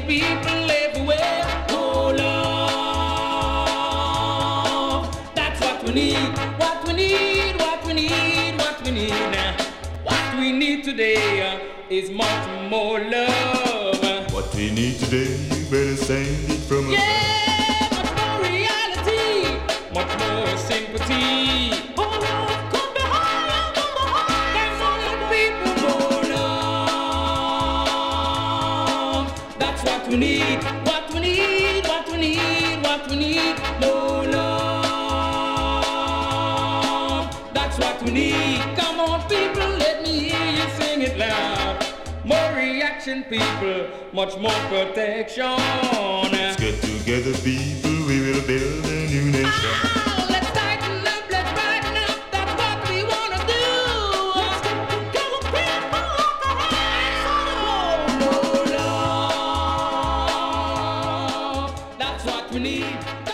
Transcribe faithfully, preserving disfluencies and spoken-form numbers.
people everywhere. Oh love, that's what we need. What we need, what we need, what we need. What we need today uh, is much more love. What we need today, you better send it from yeah, much more reality, much more sympathy. Oh love, come behind, come behind. There's only people more love. That's what we need. What we need, what we need, what we need. More love. That's what we need. Come on, people, let me hear you sing it loud. More reaction, people, much more protection. Let's get together, people, we will build a new nation. Ah, let's tighten up, let's brighten up, that's what we wanna do. Let's get together, people, oh, more love. That's what we need.